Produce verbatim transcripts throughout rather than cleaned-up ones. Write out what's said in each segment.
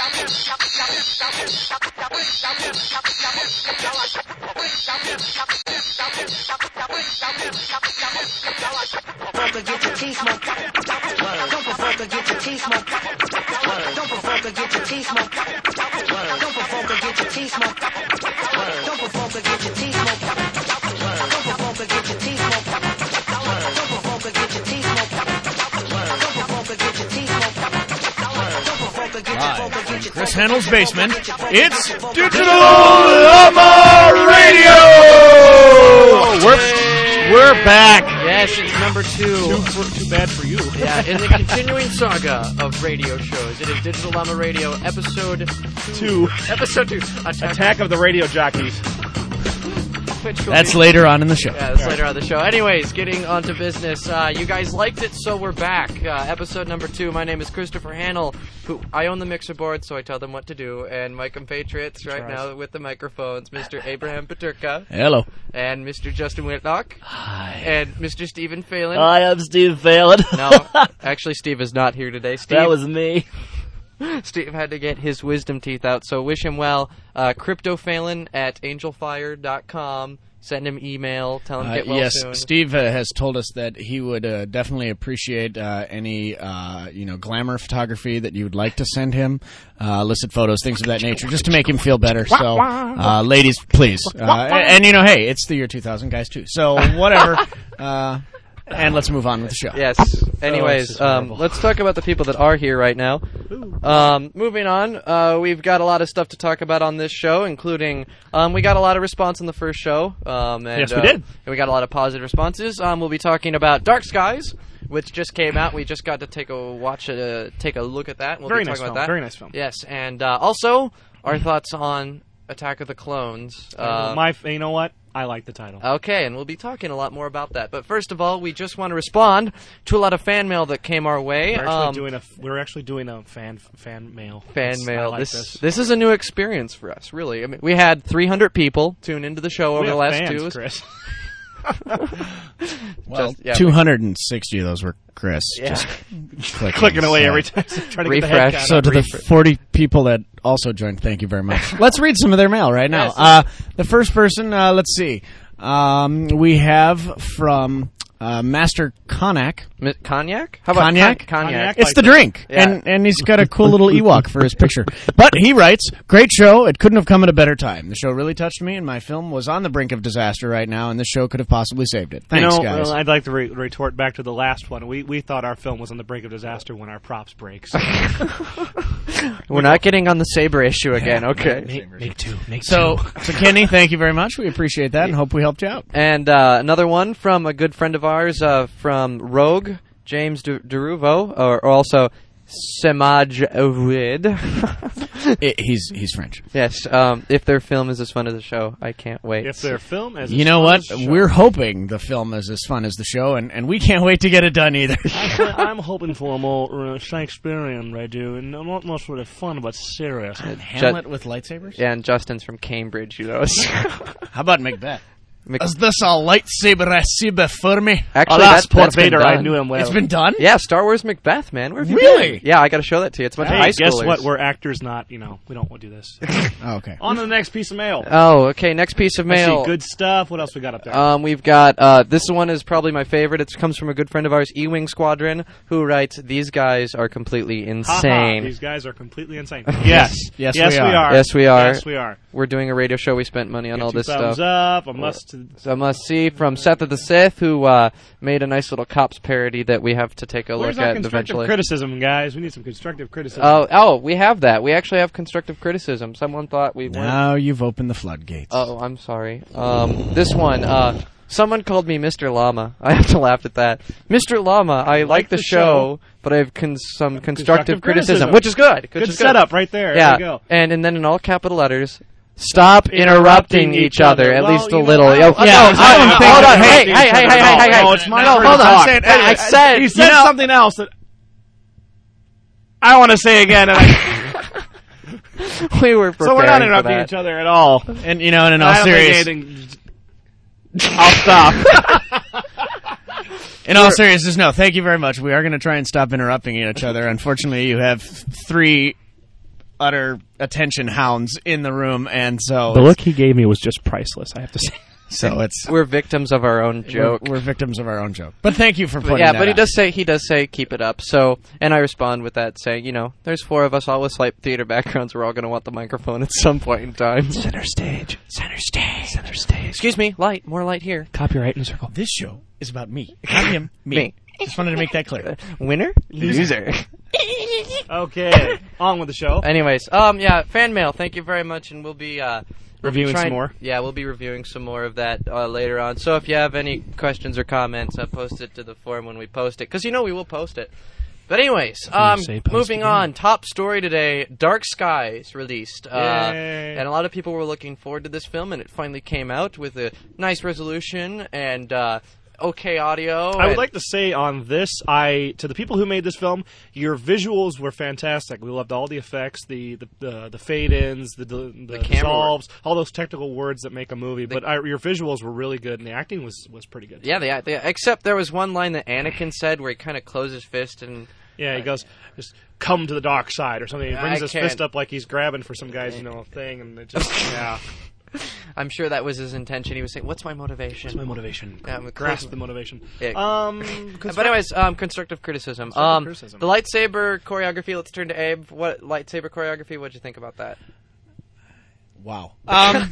Chris Handel's basement. It's Digital Llama Radio. We're we're back. Yes, it's number two. Too, for, too bad for you. Yeah, in the continuing saga of radio shows, it is Digital Llama Radio, episode two. Two. Episode two. Attack, Attack of the Radio Jockeys. That's be, later on in the show. Yeah, that's yeah. later on the show. Anyways, getting on to business. Uh, you guys liked it, so we're back. Uh, episode number two. My name is Christopher Hannell, who I own the mixer board, so I tell them what to do. And my compatriots right now with the microphones, Mister Abraham Paterka. Hello. And Mister Justin Whitlock. Hi. And Mister Stephen Phelan. Hi, I'm Steve Phelan. No, actually, Steve is not here today. Steve, that was me. Steve had to get his wisdom teeth out, so wish him well. Uh, CryptoPhelan at angelfire dot com. Send him email. Tell him to get well uh, yes, soon. Yes, Steve uh, has told us that he would uh, definitely appreciate uh, any uh, you know glamour photography that you would like to send him, uh, illicit photos, things of that nature, just to make him feel better. So, uh, ladies, please. Uh, and, and, you know, hey, it's the year two thousand, guys, too. So, whatever. uh, and let's move on with the show. Yes. Anyways, oh, um, let's talk about the people that are here right now. Um, moving on, uh, we've got a lot of stuff to talk about on this show, including um, we got a lot of response on the first show. Um, and, yes, we uh, did. And we got a lot of positive responses. Um, we'll be talking about Dark Skies, which just came out. We just got to take a watch, uh, take a look at that. We'll Very be nice talking film. about that. Very nice film. Yes, and uh, also our thoughts on Attack of the Clones. Uh, My, you know what? I like the title. Okay, and we'll be talking a lot more about that. But first of all, we just want to respond to a lot of fan mail that came our way. We're actually um, doing a we're actually doing a fan fan mail. Fan It's, mail. like this, this this is a new experience for us, really. I mean, we had three hundred people tune into the show we over have the last fans, two. Chris. Well, just, yeah, two hundred sixty of those were Chris. Yeah. Just clicking, clicking away so. every time. Trying to Refresh. get the head count So up. to the Refresh. forty people that also joined, thank you very much. Let's read some of their mail right now. Yes. Uh, the first person, uh, let's see. Um, we have from uh, Master Konak. Mi- Cognac? How about Cognac? Con- Cognac. It's like the that. drink, Yeah. and and he's got a cool little Ewok for his picture. But he writes, "Great show. It couldn't have come at a better time. The show really touched me, and my film was on the brink of disaster right now, and this show could have possibly saved it. Thanks, you know, guys." Well, I'd like to re- retort back to the last one. We we thought our film was on the brink of disaster when our props break. So. We're not getting on the Saber issue again, okay. Make, make two. Make so, two. so Kenny, thank you very much. We appreciate that, and hope we helped you out. And uh, another one from a good friend of ours, uh, from Rogue, James De- Deruvo, or, or also Semaj Ovid. It, he's he's French. Yes, um, if their film is as fun as the show, I can't wait. If their film as You know what? We're hoping the film is as fun as the show, and, and we can't wait to get it done either. Actually, I'm hoping for a more uh, Shakespearean I do, and not much really fun, but serious. Hamlet with lightsabers? Yeah, and Justin's from Cambridge, you know. How about Macbeth? Mc- Is this a lightsaber recipe before me? Actually, Alas, that, poor that's been Vader, done. I knew him well. It's been done? Yeah, Star Wars Macbeth, man. Where have you Really? been? Yeah, I got to show that to you. It's a bunch Hey, of high guess schoolers. what? We're actors, not, you know, we don't want to do this. Oh, okay. On to the next piece of mail. Oh, okay. Next piece of Let's mail. see, good stuff. What else we got up there? Um, we've got, uh, this one is probably my favorite. It comes from a good friend of ours, E-Wing Squadron, who writes, "These guys are completely insane." Ha-ha, these guys are completely insane. Yes. Yes, yes, we we are. are. Yes, we are. Yes, we are. We're doing a radio show. We spent money on Get all two this thumbs stuff. up. A must. So a must-see from Seth of the Sith, who uh, made a nice little Cops parody that we have to take a Where's look our at constructive eventually. criticism, guys? We need some constructive criticism. Oh, oh, we have that. We actually have constructive criticism. Someone thought we weren't. Now you've opened the floodgates. Oh, I'm sorry. Um, this one, uh, someone called me Mister Llama. I have to laugh at that. Mister Llama, I like, like the, the show, show, but I have con- some constructive, constructive criticism, criticism, which is good. Good is setup right there. Yeah, There you go. and and then in all capital letters. Stop interrupting each other, at well, least a you know, little. I Yo, don't- no, yeah, no, I don't no, think hold on. they Hey, hate hey, each hey, other. hey, hey, hey, hey. No, it's my no, turn hold to on. talk. I said, I, I said, He said you know, something else that I want to say again. And I, we were preparing so we're not for interrupting that. each other at all. And, you know, and in all I don't serious, think anything. I'll stop. in all seriousness, no, thank you very much. We are going to try and stop interrupting each other. Unfortunately, you have three utter attention hounds in the room, and so the look he gave me was just priceless, I have to say. So it's we're victims of our own joke. We're, we're victims of our own joke. But thank you for putting but yeah, that but he out. does say he does say keep it up. So, and I respond with that saying, you know, there's four of us all with slight theater backgrounds. We're all going to want the microphone at some point in time. Center stage. Center stage. Center stage. Excuse me, light, more light here. Copyright in a circle. This show is about me, not him. Me. Me. Just wanted to make that clear. Winner, loser. Okay, on with the show. Anyways, um, yeah, fan mail. Thank you very much, and we'll be uh. Reviewing trying, some more? Yeah, we'll be reviewing some more of that uh, later on. So if you have any questions or comments, uh, post it to the forum when we post it. Because you know we will post it. But anyways, um, moving again. on. Top story today, Dark Skies released. Uh, Yay. and a lot of people were looking forward to this film, and it finally came out with a nice resolution and uh, okay audio. I would and- like to say on this, I to the people who made this film, your visuals were fantastic. We loved all the effects, the the the, the fade-ins, the the, the camera dissolves, all those technical words that make a movie. but I, your visuals were really good, and the acting was, was pretty good. Yeah, they, they, except there was one line that Anakin said where he kind of closed his fist and... Yeah, he goes, just come to the dark side or something. He brings I his can't. fist up like he's grabbing for some guy's, you know, thing, and it just, yeah. I'm sure that was his intention. He was saying, what's my motivation? That's my motivation. Yeah, I'm a Grasp close- the motivation. Yeah. Um, But anyways, um, constructive criticism. Constructive um, criticism. The lightsaber choreography, let's turn to Abe. What lightsaber choreography, what'd you think about that? Wow. Um,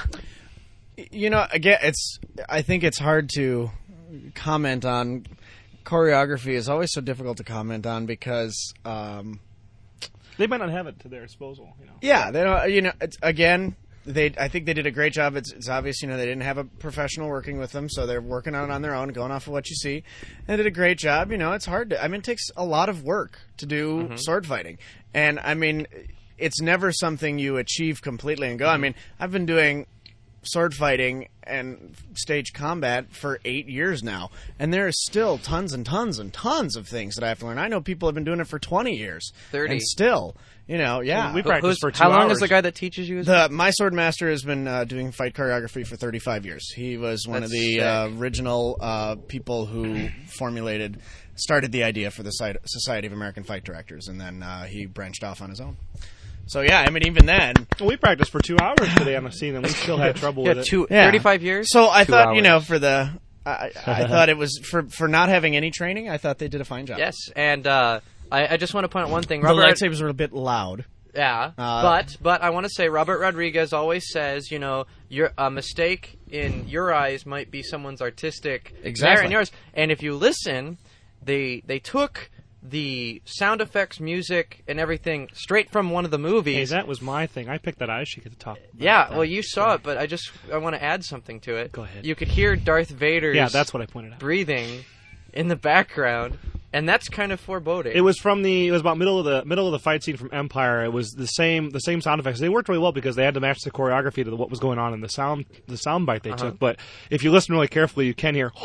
you know, again, it's. I think it's hard to comment on. Choreography is always so difficult to comment on because, um, they might not have it to their disposal, you know. yeah, they don't. You know, it's, again, they. I think they did a great job. It's, it's obvious, you know, they didn't have a professional working with them, so they're working on it on their own, going off of what you see. And they did a great job. You know, it's hard to. I mean, it takes a lot of work to do Mm-hmm. sword fighting, and I mean, it's never something you achieve completely and go. I mean, I've been doing sword fighting and stage combat for eight years now, and there is still tons and tons and tons of things that I have to learn. I know people have been doing it for twenty years, thirty. and still, you know, yeah. We Who- practiced who's- for two How long hours. is the guy that teaches you? The my sword master has been uh, doing fight choreography for thirty-five years. He was one That's of the sick. uh, original uh, people who formulated, started the idea for the Soci- Society of American Fight Directors, and then uh, he branched off on his own. So yeah, I mean, even then, Well, we practiced for two hours today on the scene, and we still had trouble yeah, with it. two, Yeah. thirty-five years? So I Two thought, you know, hours. for the, I, I thought it was for for not having any training. I thought they did a fine job. Yes, and uh, I, I just want to point out one thing. the Robert, lightsabers were a bit loud. Yeah, Uh, but but I want to say Robert Rodriguez always says, you know, your a mistake in your eyes might be someone's artistic Exactly. merit in yours. And if you listen, they they took the sound effects, music, and everything straight from one of the Hey, movies. that was my thing. I picked that I should get to talk. about yeah, that. well, you saw it, but I just I want to add something to it. Go ahead. You could hear Darth Vader's Yeah, that's what I pointed out. breathing in the background, and that's kind of foreboding. It was from the. It was about middle of the middle of the fight scene from Empire. It was the same the same sound effects. They worked really well because they had to match the choreography to the, what was going on in the sound the sound bite they Uh-huh. took. But if you listen really carefully, you can hear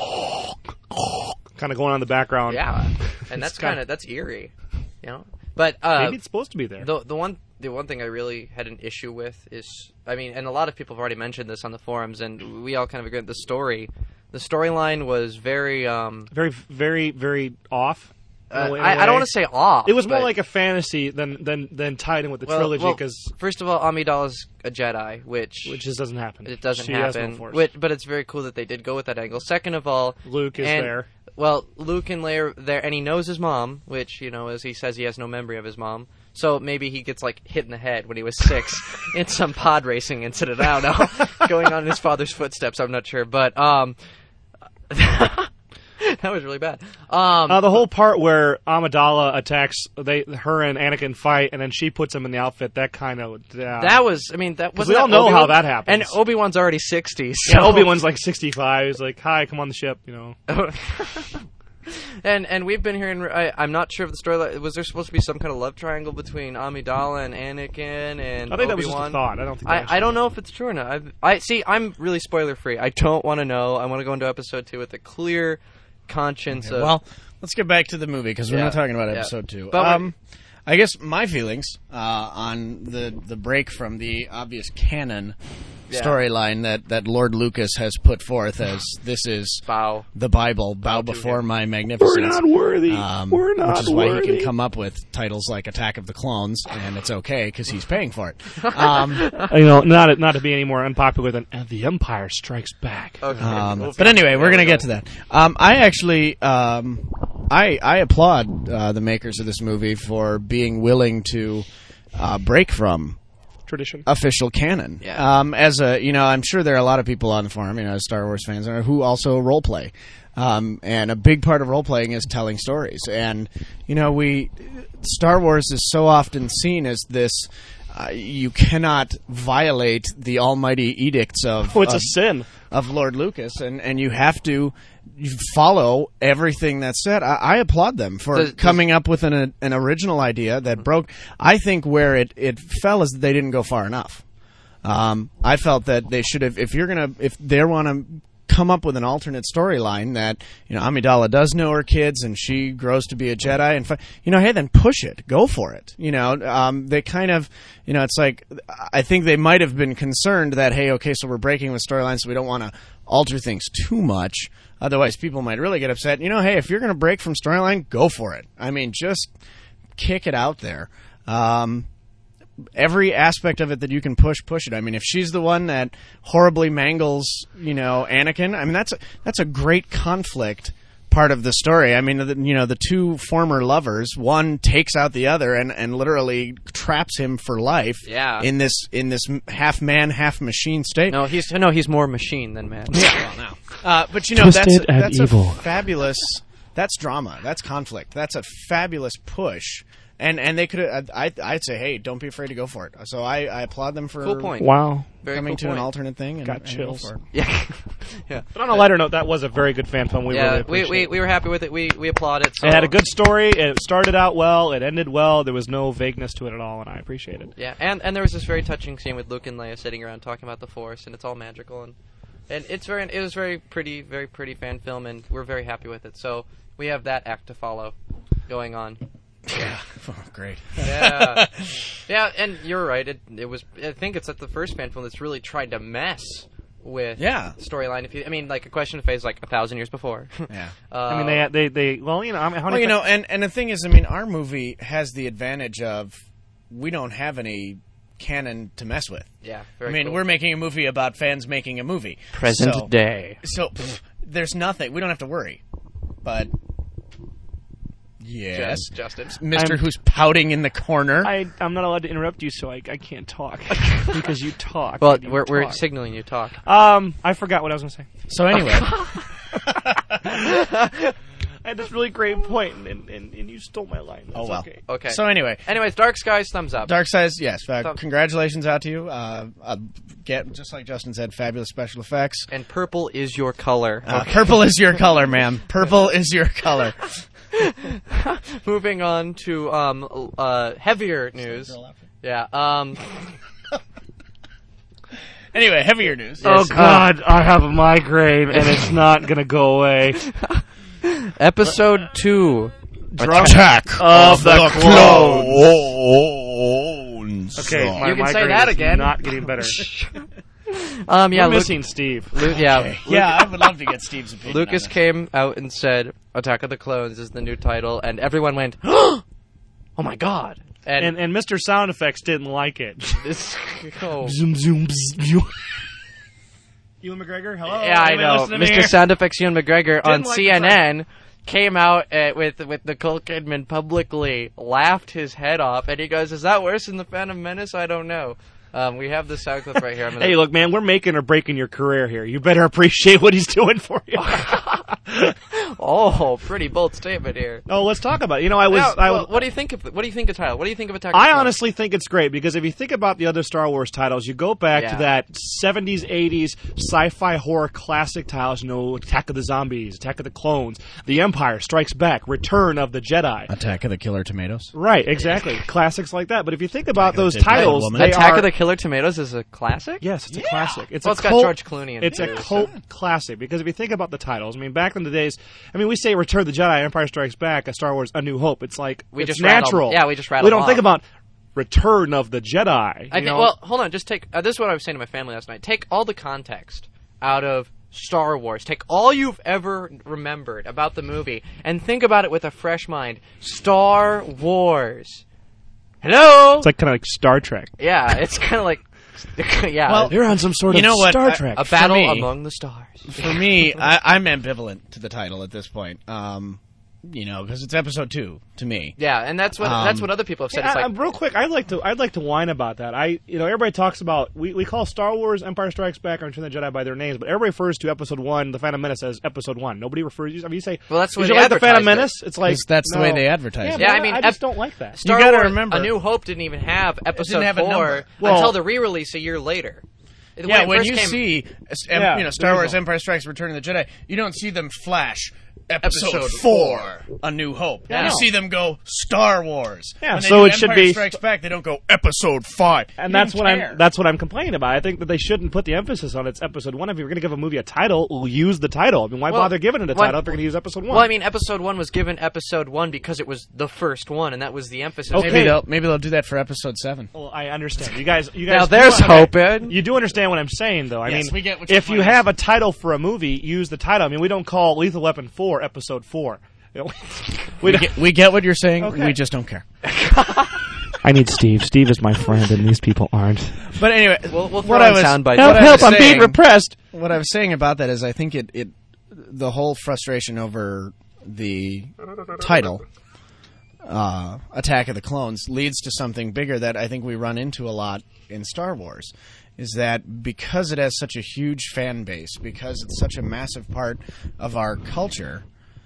kind of going on in the background. Yeah, and that's It's kinda- kind of that's eerie, you know. But uh, Maybe it's supposed to be there. the the one the one thing I really had an issue with is, I mean, and a lot of people have already mentioned this on the forums, and we all kind of agree. The story, the storyline was very. Um, very very very off. in a uh, way- in a I, I don't way. want to say off. It was more but- like a fantasy than than than tied in with the well, trilogy well, because first of all, Amidala's a Jedi, which which just doesn't happen. it doesn't she Has happen. no force. which, but it's very cool that they did go with that angle. Second of all, Luke is and- there. Well, Luke and Leia are there, and he knows his mom, which, you know, as he says, he has no memory of his mom. So maybe he gets, like, hit in the head when he was six in some pod racing incident. I don't know. Going on in his father's footsteps, I'm not sure. But, um... that was really bad. Um, Uh, the whole part where Amidala attacks, they her and Anakin fight, and then she puts him in the outfit. That kind of yeah. that was, I mean, that was. we all know how that happens. And Obi-Wan's already sixty, so... Yeah, Obi-Wan's like sixty-five. He's like, "Hi, come on the ship," you know. and and we've been hearing. I, I'm not sure if the story was there supposed to be some kind of love triangle between Amidala and Anakin and I think that was just Obi-Wan? a thought. I don't think. That I, I don't know if it's true or not. I've, I see. I'm really spoiler free. I don't want to know. I want to go into episode two with a clear conscience. Of, Well, let's get back to the movie because we're Yeah, not talking about yeah. episode two. But we're- um, I guess my feelings uh, on the the break from the obvious canon Yeah. storyline that, that Lord Lucas has put forth as this is Bow. the Bible, bow, to before him. my magnificence. We're not worthy. Um, We're not which is why worthy. he can come up with titles like Attack of the Clones, and it's okay because he's paying for it. Um, You know, not not to be any more unpopular than uh, The Empire Strikes Back. Okay. Um, We'll but anyway, there we're we gonna go. get to that. Um, I actually, um, I I applaud uh, the makers of this movie for being willing to uh, break from Tradition. official canon. Yeah. Um, as a, you know, I'm sure there are a lot of people on the forum, you know, Star Wars fans, who also role play. Um, and a big part of role playing is telling stories. And, you know, we, Star Wars is so often seen as this. Uh, you cannot violate the almighty edicts of Oh, it's of, a sin. of Lord Lucas, and, and you have to follow everything that's said. I, I applaud them for Does- coming up with an an original idea that broke. I think where it, it fell is that they didn't go far enough. Um, I felt that they should have. If you're gonna, if they want to come up with an alternate storyline that, you know, Amidala does know her kids and she grows to be a Jedi, and fi- you know, hey, then push it, go for it. You know, um, they kind of, you know, it's like I think they might have been concerned that, hey, okay, so we're breaking with storylines, so we don't want to alter things too much. Otherwise, people might really get upset. You know, hey, if you're going to break from storyline, go for it. I mean, just kick it out there. Um, every aspect of it that you can push, push it. I mean, if she's the one that horribly mangles, you know, Anakin, I mean, that's a, that's a great conflict part of the story. I mean, the, you know, the two former lovers, one takes out the other and, and literally traps him for life. Yeah. In this in this half man, half machine state. No, he's no, he's more machine than man. Yeah, well, no. Uh, but you know, that's Twisted and that's evil. a fabulous. That's drama. That's conflict. That's a fabulous push. And and they could. I I'd say, hey, don't be afraid to go for it. So I, I applaud them for Cool point. Wow. Very coming cool to point. an alternate thing. And, Got and go chills. for it. Yeah, yeah. But on a lighter note, that was a very good fan film. We yeah, really we, appreciate we it. we were happy with it. We we applaud it. So. It had a good story. It started out well. It ended well. There was no vagueness to it at all, and I appreciate it. Yeah, and and there was this very touching scene with Luke and Leia sitting around talking about the Force, and it's all magical, and and it's very it was very pretty, very pretty fan film, and we're very happy with it. So we have that act to follow, going on. Yeah. Oh, great. Yeah, yeah, and you're right. It it was. I think it's at the first fan film that's really tried to mess with Yeah. storyline. If you, I mean, like A Question of Faith is like a thousand years before. Yeah. uh, I mean, they they they well, you know, I mean, how Well, many you know, and and the thing is, I mean, our movie has the advantage of we don't have any canon to mess with. yeah. I Very mean, cool. we're making a movie about fans making a movie. present so, day. So pff, there's nothing. We don't have to worry. But yes, Just- Justin. Mister I'm- who's pouting in the corner. I I'm not allowed to interrupt you, so I I can't talk because you talk. Well, and you we're we're talk. signaling you talk. Um, I forgot what I was going to say. So anyway, I had this really great point, and, and, and you stole my line. That's oh well. okay. Okay. So anyway, Anyways, Dark Skies, thumbs up. Dark Sides, yes. Uh, Thumb- congratulations out to you. Uh, uh, get just like Justin said, fabulous special effects. And purple is your color. Uh, Purple is your color, ma'am. Purple is your color. Moving on to um uh heavier news. Yeah. Um. Anyway, heavier news. Oh Yes. God, I have a migraine, and it's not going to go away. Episode two. Attack of the Clones. Okay, my You can say migraine that is again. Not getting better. Um. Yeah. We're Luke, missing Steve. Lu- yeah. Okay. Yeah, I would love to get Steve's opinion. Lucas on this. came out and said Attack of the Clones is the new title, and everyone went, "Oh my god!" And, And and Mister Sound Effects didn't like it. this, oh. Zoom zoom. bzz, zoom. Ewan McGregor, hello. Yeah, I Anybody know. listening Mister here? Sound Effects Ewan McGregor on like C N N came out uh, with with Nicole Kidman publicly laughed his head off, and he goes, "Is that worse than the Phantom Menace? I don't know." Um, we have the sound clip right here. I'm gonna... Hey, look, man, we're making or breaking your career here. You better appreciate what he's doing for you. Oh, pretty bold statement here. Oh, let's talk about it. You know, I was. Now, I, well, what do you think of what do you think of title? What do you think of Attack? of the I Clones? honestly think it's great because if you think about the other Star Wars titles, you go back Yeah. to that seventies, eighties sci-fi horror classic titles, you know, Attack of the Zombies, Attack of the Clones, The Empire Strikes Back, Return of the Jedi. Attack of the Killer Tomatoes. Right, exactly. Classics like that. But if you think about Attack of those the Dead titles, Woman. they Attack are, of the Killer Tomatoes is a classic. yes, it's a classic. It's Well, a it's got cult, George Clooney in It's it, a too, cult classic because if you think about the titles, I mean, back in the days, I mean, we say Return of the Jedi, Empire Strikes Back, a Star Wars, A New Hope. It's like We it's just rattled- natural. yeah, we just rattled We don't off. think about Return of the Jedi. I you think, know? well, hold on. Just take. Uh, this is what I was saying to my family last night. Take all the context out of Star Wars. Take all you've ever remembered about the movie and think about it with a fresh mind. Star Wars. Hello. It's like kind of like Star Trek. Yeah, it's kind of like. yeah, Well, You're on some sort You of know what? Star I- Trek. a battle me- among the stars. For me, I, I'm ambivalent to the title at this point. Um, you know, because it's episode two to me. Yeah, and that's what Um, that's what other people have said. Yeah, It's I- like real quick, I'd like to I'd like to whine about that. I you know everybody talks about we, we call Star Wars, Empire Strikes Back, and Return of the Jedi by their names, but everybody refers to Episode One, The Phantom Menace, as Episode One. Nobody refers. I mean, you say, Well, that's the way "Did you they like the Phantom advertised it." Menace?" It's like 'Cause that's the no. way they advertise Yeah, it. but Yeah, I I mean, I ep- just don't like that. Star You gotta Wars, remember- A New Hope didn't even have episode have a four number. Well- until the re-release a year later. The way Yeah, it when first you came- see, em- Yeah, you know, Star there you Wars: go. Empire Strikes, Return of the Jedi, you don't see them flash episode, Episode four, four. A New Hope. Yeah. You No. see them go Star Wars. Yeah, when they so do it should Empire be- Strikes Back. They don't go Episode five, And You that's don't what care. I'm. That's what I'm complaining about. I think that they shouldn't put the emphasis on its episode one. If you're going to give a movie a title, we'll use the title. I mean, why Well, bother giving it a well, title if you're going to use episode one? Well, I mean, episode one was given episode one because it was the first one, and that was the emphasis. Okay. Maybe they'll maybe they'll do that for episode seven. Well, I understand. You guys, you guys. Now there's you, hope, Ed. You do understand what I'm saying, though. I Yes, mean, we get what your if you point have is. a title for a movie, use the title. I mean, we don't call Lethal Weapon four Episode four. You know, we We don't- get, we get what you're saying. Okay. We just don't care. I need Steve. Steve is my friend, and these people aren't. But anyway, We'll, we'll throw what I in was sound bites. what Help! I Help! was I'm being saying- repressed. What I was saying about that is, I think it, it the whole frustration over the title, uh, Attack of the Clones, leads to something bigger that I think we run into a lot in Star Wars. Is that because it has such a huge fan base, because it's such a massive part of our culture,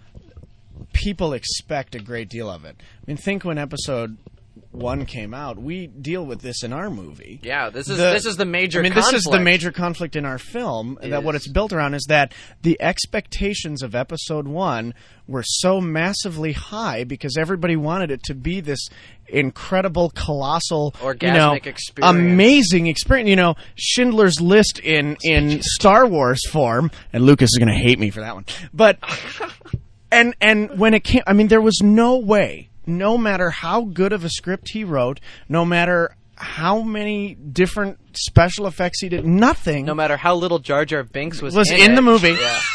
people expect a great deal of it. I mean, think when Episode One came out, we deal with this in our movie. Yeah, this is The- this is the major. I mean, this is the conflict. major conflict in our film. That what Is- it's built around is that the expectations of Episode One were so massively high because everybody wanted it to be this incredible, colossal, you know, Orgasmic experience. amazing experience. You know, Schindler's List in in Star Wars form, and Lucas is going to hate me for that one, but. And and when it came, I mean, there was no way, no matter how good of a script he wrote, no matter how many different special effects he did, nothing. No matter how little Jar Jar Binks was, Was in, in it. the movie.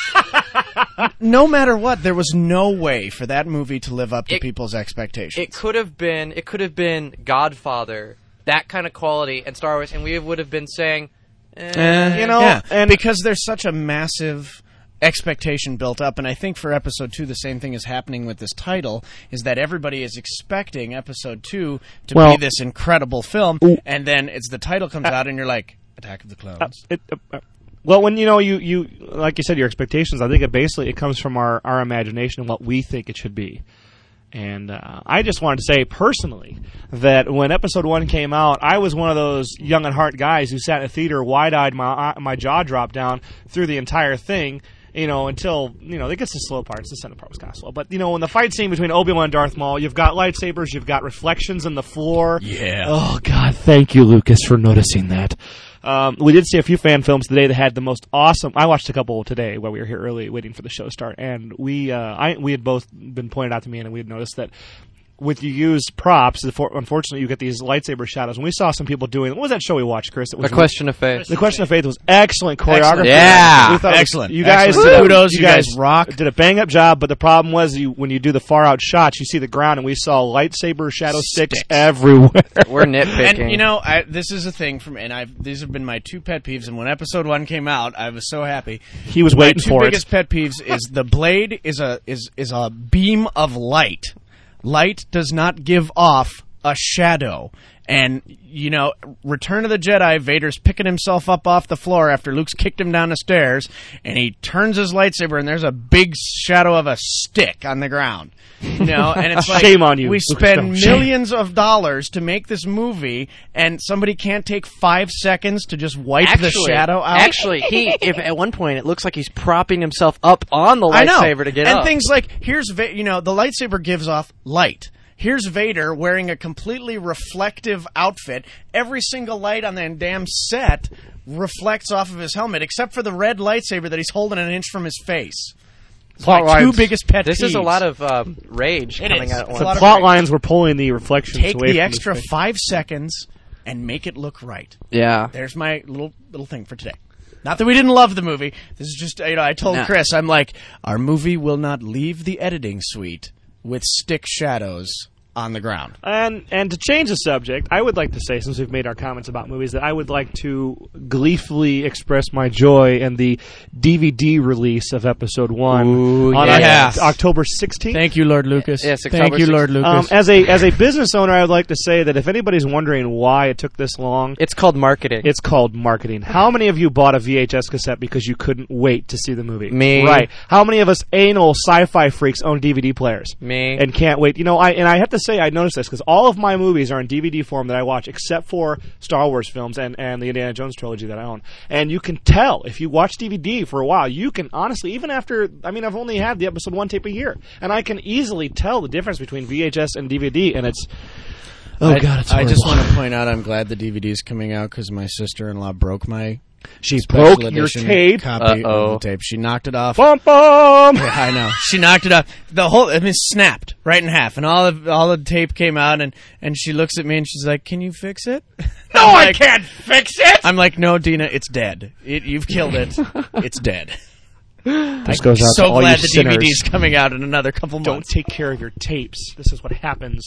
Yeah. no matter what, there was no way for that movie to live up to It- people's expectations. It could have been. It could have been Godfather, that kind of quality, and Star Wars, and we would have been saying, eh, Eh, you know, yeah, and- because there's such a massive expectation built up, and I think for episode two the same thing is happening with this title, is that everybody is expecting episode two to Well- be this incredible film, Ooh. and then it's the title comes out and you're like, Attack of the Clones. Uh, it, uh, uh, well, when you know you, you like you said, your expectations. I think it basically it comes from our, our imagination and what we think it should be. And uh, I just wanted to say personally that when episode one came out, I was one of those young at heart guys who sat in a theater, wide eyed, my my jaw dropped down through the entire thing. You know, until, you know, it gets to slow parts. The center part was kind of slow. But, you know, when the fight scene between Obi-Wan and Darth Maul, you've got lightsabers, you've got reflections in the floor. Yeah. Oh, God, thank you, Lucas, for noticing that. Um, we did see a few fan films today that had the most awesome... I watched a couple today while we were here early waiting for the show to start. And we uh, I, we had both been pointed out to me, and we had noticed that with you use props, unfortunately, you get these lightsaber shadows. And we saw some people doing... What was that show we watched, Chris? It was A Question of Faith. The Question of Faith was excellent choreography. Excellent. Yeah. We thought it was- Excellent. You guys, Excellent. did- Kudos. You guys rock. Did a bang up job, but the problem was you when you do the far out shots, you see the ground, and we saw lightsaber shadow sticks, Sticks. everywhere. We're nitpicking. And you know, I, this is a thing from, and I've these have been my two pet peeves. And when episode one came out, I was so happy. He was my waiting two for it. biggest pet peeves is the blade is a is is a beam of light. Light does not give off a shadow. And, you know, Return of the Jedi, Vader's picking himself up off the floor after Luke's kicked him down the stairs, and he turns his lightsaber, and there's a big shadow of a stick on the ground. You know, and it's like, Shame on you, we Lucasfilm. spend Shame. millions of dollars to make this movie, and somebody can't take five seconds to just wipe actually, the shadow out? Actually, he if at one point it looks like he's propping himself up on the I know. lightsaber to get and up. things like, here's, Va- you know, the lightsaber gives off light. Here's Vader wearing a completely reflective outfit. Every single light on the damn set reflects off of his helmet, except for the red lightsaber that he's holding an inch from his face. It's my Plot two lines. biggest pet This peeves. is a lot of uh, rage It coming is. out at It's The a lot once. of plot rage. lines were pulling the reflections Take away the from extra the screen. five seconds and make it look right. Yeah. There's my little little thing for today. Not that we didn't love the movie. This is just, you know, I told No. Chris, I'm like, our movie will not leave the editing suite with stick shadows on the ground. And and to change the subject, I would like to say, since we've made our comments about movies, that I would like to gleefully express my joy in the D V D release of Episode One Ooh, on yes. Oct- October sixteenth. Thank you, Lord Lucas. Yes, Thank October you, Lord sixteenth. Lucas. Um, as a as a business owner, I would like to say that if anybody's wondering why it took this long, It's called marketing. it's called marketing. How many of you bought a V H S cassette because you couldn't wait to see the movie? Me. Right. How many of us anal sci-fi freaks own D V D players? Me. And can't wait. You know, I and I have to say I noticed this because all of my movies are in D V D form that I watch, except for Star Wars films and, and the Indiana Jones trilogy that I own. And you can tell if you watch D V D for a while, you can honestly, even after, I mean, I've only had the episode one tape a year, and I can easily tell the difference between V H S and D V D, and it's oh I, god, it's I just horrible. want to point out I'm glad the D V D is coming out because my sister-in-law broke my She special broke your edition tape. copy Uh-oh. of the tape. She knocked it off. Bum bum. Yeah, I know. She knocked it off. The whole, I mean, snapped right in half, and all of all the tape came out. And, and she looks at me and she's like, "Can you fix it?" No, I'm I like- can't fix it. I'm like, "No, Dina, it's dead. It, you've killed it. It's dead." This goes out So to all glad you the sinners. D V D's coming out in another couple Don't months. take care of your tapes. This is what happens.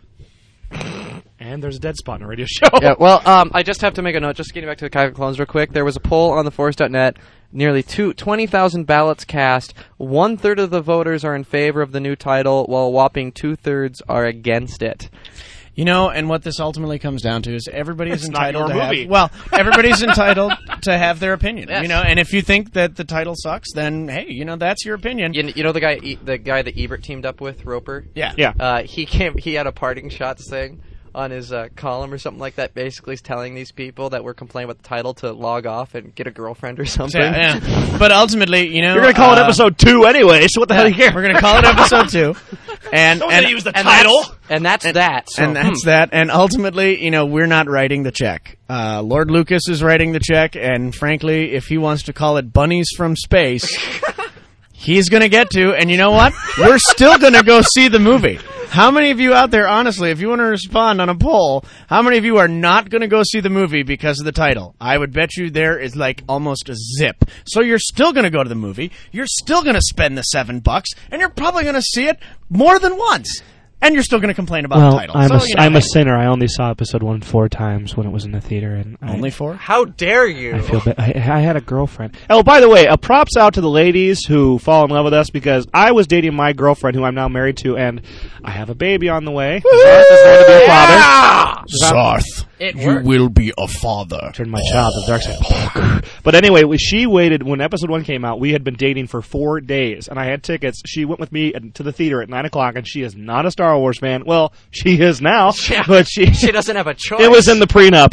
And there's a dead spot in a radio show. Yeah, well, um, I just have to make a note. Just getting back to the Attack of the Clones real quick. There was a poll on the force dot net. Nearly two, twenty thousand ballots cast. One third of the voters are in favor of the new title, while a whopping two thirds are against it. You know, and what this ultimately comes down to is everybody is It's not entitled your to movie. have. Well, everybody's entitled to have their opinion. Yes. You know, and if you think that the title sucks, then hey, you know that's your opinion. You, you know the guy, E- the guy that Ebert teamed up with, Roper. Yeah. Yeah. Uh, he came. He had a parting shots thing on his uh, column or something like that, basically telling these people that were complaining about the title to log off and get a girlfriend or something. Yeah, yeah. But ultimately, you know, You're going to call it uh, episode two anyway, so what the hell do you care? We're going to call it episode two, and Don't and, they use the And title? that's, and that's that. So, and that's hmm. that. And ultimately, you know, we're not writing the check. Uh, Lord Lucas is writing the check, and frankly, if he wants to call it Bunnies from Space, he's going to get to. And you know what? We're still going to go see the movie. How many of you out there, honestly, if you want to respond on a poll, how many of you are not going to go see the movie because of the title? I would bet you there is like almost a zip. So you're still going to go to the movie. You're still going to spend the seven bucks, and you're probably going to see it more than once. And you're still going to complain about Well, the title. I'm, So, a, you know, I'm a hey, sinner. I only saw episode one four times when it was in the theater, and I, only four. How dare you? I feel bad. I, I had a girlfriend. Oh, by the way, a props out to the ladies who fall in love with us because I was dating my girlfriend who I'm now married to, and I have a baby on the way. Zarth is going to be a father. Zarth, It you worked. will be a father. Turned my child to the dark side. But anyway, we- she waited when episode one came out. We had been dating for four days, and I had tickets. She went with me at- to the theater at nine o'clock, and she is not a Star Wars fan. Well, she is now, Yeah. but she She doesn't have a choice. it was in the prenup.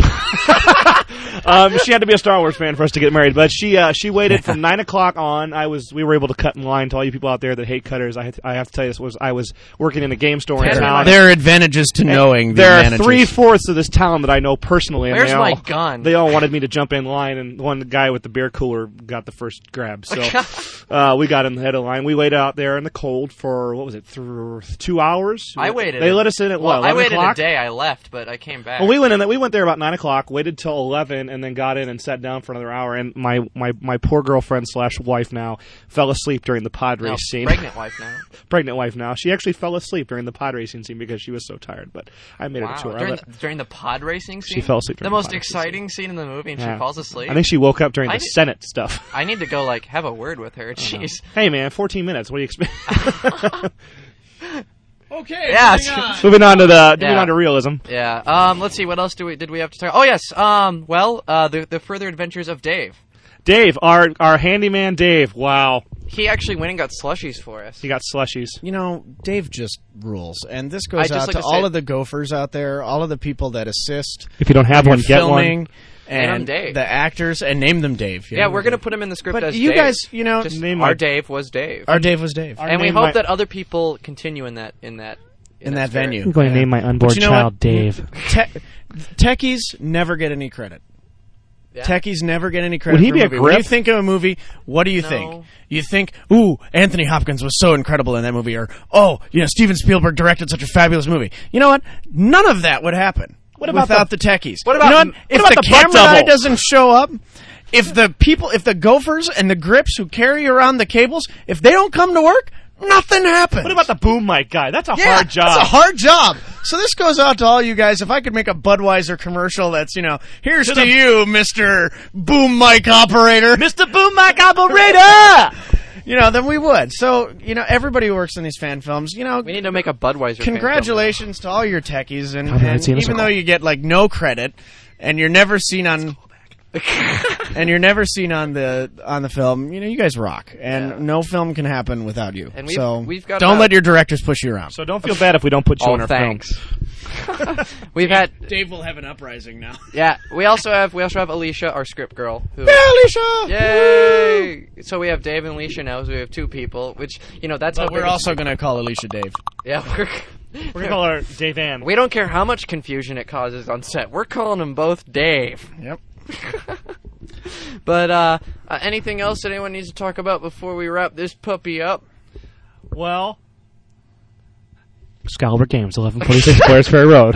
um, she had to be a Star Wars fan for us to get married, but she uh, she waited from nine o'clock on. I was we were able to cut in line. To all you people out there that hate cutters, I I have to tell you this was I was working in a game store in There- town. There are advantages to knowing the There are managers. three fourths of this town that I know personally. And Where's they my all, gun? They all wanted me to jump in line, and one guy with the beer cooler got the first grab. So uh, we got in the head of the line. We waited out there in the cold for what was it, th- two hours? I waited. They let us in at well, what? I eleven waited o'clock? a day. I left, but I came back. Well, we went in. We went there about nine o'clock. Waited till eleven, and then got in and sat down for another hour. And my my, my poor girlfriend slash wife now fell asleep during the pod No, race scene. pregnant wife now. Pregnant wife now. She actually fell asleep during the pod racing scene because she was so tired. But I made Wow. it to her. I During, let- during the pod racing scene? She fell asleep The during the most pod racing exciting scene in the movie, and Yeah. she falls asleep. I think she woke up during I the did- Senate stuff. I need to go, like, have a word with her. Jeez. Hey man, fourteen minutes. What do you expect? Okay, Yeah. moving on. moving on to the moving Yeah. on to realism. Yeah. Um. Let's see. What else do we did we have to talk? Oh yes. Um. Well. Uh. The the further adventures of Dave. Dave, our our handyman Dave. Wow, He actually went and got slushies for us. he got slushies. You know, Dave just rules, and this I goes just out like to to all say- of the gophers out there, all of the people that assist. If you don't have when one, you're get filming, one. Name him and Dave. the actors, and name them Dave. Yeah, we're gonna put him in the script But as you Dave. guys, you know, Just Name our my- Dave was Dave, our Dave was Dave. Our and we name hope might- that other people continue in that in that In that spirit. venue. I'm going to Yeah. name my unborn But you know child what? Dave. Te- techies never get any credit. Yeah. Techies never get any credit Would he for be a a movie. When you grip? think of a movie, what do you No. think? You think, ooh, Anthony Hopkins was so incredible in that movie, or, oh, you know, Steven Spielberg directed such a fabulous movie. You know what? None of that would happen What about without the, techies. What about- you know what? what if about the, the butt camera guy double? doesn't show up, if the people, if the gophers and the grips who carry around the cables, if they don't come to work, nothing happens. What about the boom mic guy? That's a Yeah, hard job. That's a hard job. So this goes out to all you guys. If I could make a Budweiser commercial that's, you know, here's to, the- you, Mister Boom Mic Operator, Mister Boom Mic Operator! you know, then we would. So, you know, everybody who works in these fan films, you know, We need to make a Budweiser. fan film. congratulations to all your techies. And, Copyright and scene is even a though call. you get, like, no credit, and you're never seen on... and you're never seen on the on the film. You know, you guys rock, and Yeah. no film can happen without you. And we've- so we've got don't about- let your directors push you around. So don't feel bad if we don't put you Oh, in our thanks. films. We've had Dave will have an uprising now. yeah. We also have we also have Alicia, our script girl. Who, Alicia! Yay! So we have Dave and Alicia now. So we have two people, which you know that's But how we're big- also going to call Alicia Dave. yeah. We're, We're going to call her Dave Ann. we don't care how much confusion it causes on set. We're calling them both Dave. Yep. But uh, uh, anything else that anyone needs to talk about before we wrap this puppy up? Well, Excalibur Games, eleven forty-six Blair's Ferry Road.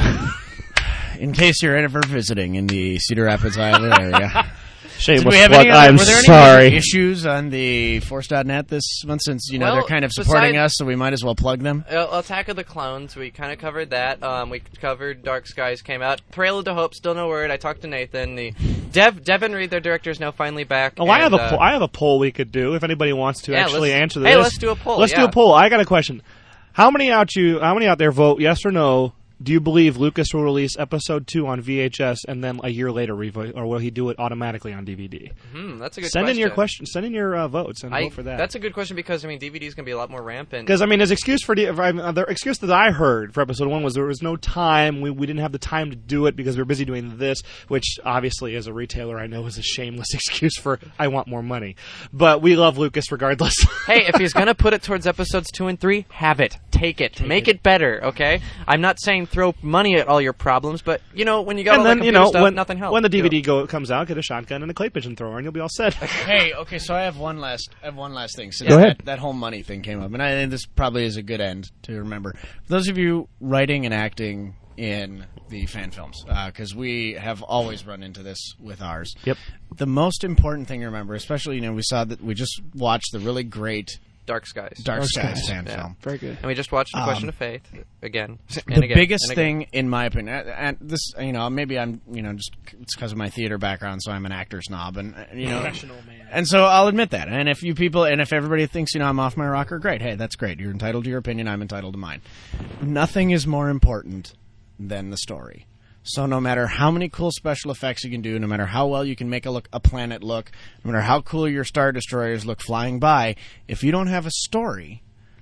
In case you're ever visiting in the Cedar Rapids, Iowa area. shameless Did we have plug. any other, I'm were there any sorry. other issues on the Force dot net this month, since, you know, Well, they're kind of supporting beside- us, so we might as well plug them? Uh, Attack of the Clones, we kind of covered that. Um, we covered Dark Skies came out. Prelude to Hope, still no word. I talked to Nathan. The Dev, Devin Reed, their director, is now finally back. Oh, I and, have a uh, poll, I have a poll we could do if anybody wants to Yeah, actually let's- answer hey, this. let's do a poll, Let's do yeah. a poll. I got a question. How many out you? How many out there vote yes or no? Do you believe Lucas will release Episode Two on V H S and then a year later, revo- or will he do it automatically on D V D? Hmm, that's a good Send question. in your question. Send in your uh, votes and I, vote for that. That's a good question because I mean D V D is going to be a lot more rampant. Because I mean, his excuse for D- I mean, uh, the excuse that I heard for episode one was there was no time. We we didn't have the time to do it because we were busy doing this, which obviously, as a retailer, I know is a shameless excuse for I want more money. But we love Lucas regardless. Hey, if he's going to put it towards episodes two and three, have it. Take it. Make it. better, okay? I'm not saying throw money at all your problems, but, you know, when you got and all then that you computer know stuff, when nothing helps. when the D V D Do it. go comes out, get a shotgun and a clay pigeon thrower, and you'll be all set. Hey, okay, so I have one last, I have one last thing. So Go that, ahead. That whole money thing came up, and I think this probably is a good end to remember. For those of you writing and acting in the fan films, because we have always run into this with ours. Yep. The most important thing to remember, especially, you know, we saw that we just watched the really great Dark Skies. Dark, Dark Skies, Skies. fan Yeah. film. Very good. And we just watched The Question Um, of Faith again. And The again, biggest and again. thing, in my opinion, and- and this, you know, maybe I'm, you know, just it's because of my theater background, so I'm an actor snob, and uh, you know, Professional man. and so I'll admit that. And if you people, and if everybody thinks, you know, I'm off my rocker, great. Hey, that's great. You're entitled to your opinion. I'm entitled to mine. Nothing is more important than the story. So no matter how many cool special effects you can do, no matter how well you can make a look a planet look, no matter how cool your Star Destroyers look flying by, if you don't have a story,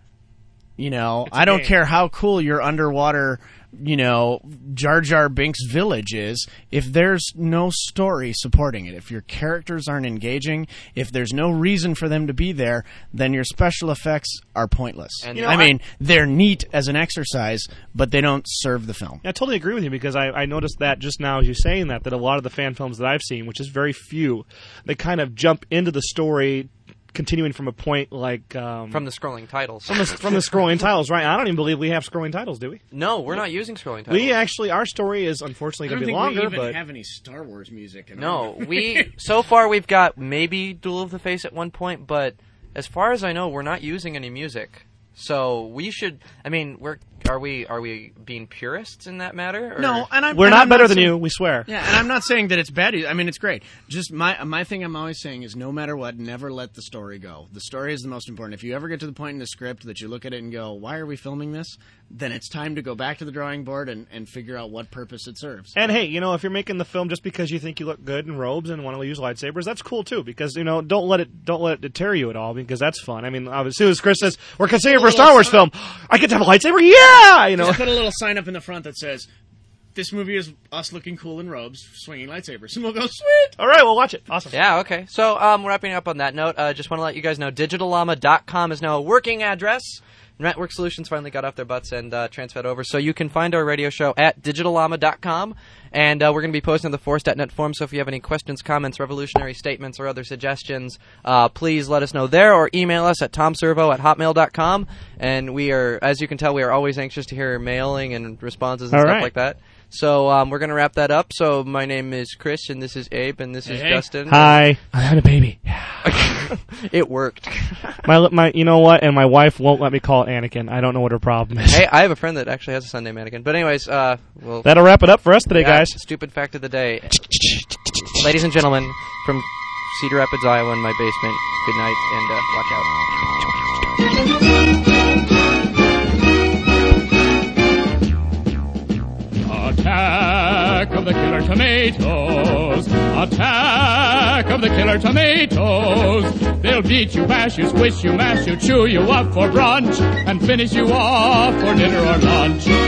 you know, a I don't game. care how cool your underwater, you know, Jar Jar Binks village is, if there's no story supporting it, if your characters aren't engaging, if there's no reason for them to be there, then your special effects are pointless. And- You know, I I- mean, they're neat as an exercise, but they don't serve the film. I totally agree with you because I, I noticed that just now as you saying that, that a lot of the fan films that I've seen, which is very few, they kind of jump into the story continuing from a point like... Um, From the scrolling titles. from the, from the scrolling titles, right? I don't even believe we have scrolling titles, do we? No, we're not using scrolling titles. We actually, our story is unfortunately going to be longer, but... any Star Wars music. No, we so far we've got maybe Duel of the Face at one point, but as far as I know, we're not using any music. So we should. I mean, we're are we are we being purists in that matter? Or? No, and I'm We're and not I'm better than saying- you, we swear. Yeah, and I'm not saying that it's bad. I mean, it's great. Just my my thing I'm always saying is no matter what, never let the story go. The story is the most important. If you ever get to the point in the script that you look at it and go, why are we filming this? Then it's time to go back to the drawing board and, and figure out what purpose it serves. And hey, you know, if you're making the film just because you think you look good in robes and want to use lightsabers, that's cool too. Because you know, don't let it don't let it deter you at all. Because that's fun. I mean, obviously, as Chris says, we're considering for a Star Wars film. I get to have a lightsaber, yeah. You know, Just put a little sign up in the front that says, this movie is us looking cool in robes, swinging lightsabers. And we'll go, sweet! all right, we'll watch it. Awesome. Yeah, okay. So, um, wrapping up on that note, uh, just want to let you guys know Digital Llama dot com is now a working address. Network Solutions finally got off their butts and uh, transferred over. So you can find our radio show at digital llama dot com, and uh, we're going to be posting on the force dot net forum. So if you have any questions, comments, revolutionary statements, or other suggestions, uh, please let us know there, or email us at tom servo at hotmail dot com. And we are, as you can tell, we are always anxious to hear mailing and responses and All stuff right. like that. So um, we're going to wrap that up. So my name is Chris, and this is Abe, and this is Hey. Justin. Hi. I had a baby. It worked. My my, you know what? And my wife won't let me call it Anakin. I don't know what her problem is. Hey, I have a friend that actually has a son named Anakin. But anyways, uh, well, That'll wrap it up for us today, yeah, guys. Stupid fact of the day, ladies and gentlemen, from Cedar Rapids, Iowa, in my basement. Good night, and uh, watch out. Attack of the killer tomatoes! Attack of the killer tomatoes! They'll beat you, bash you, squish you, mash you, chew you up for brunch, and finish you off for dinner or lunch.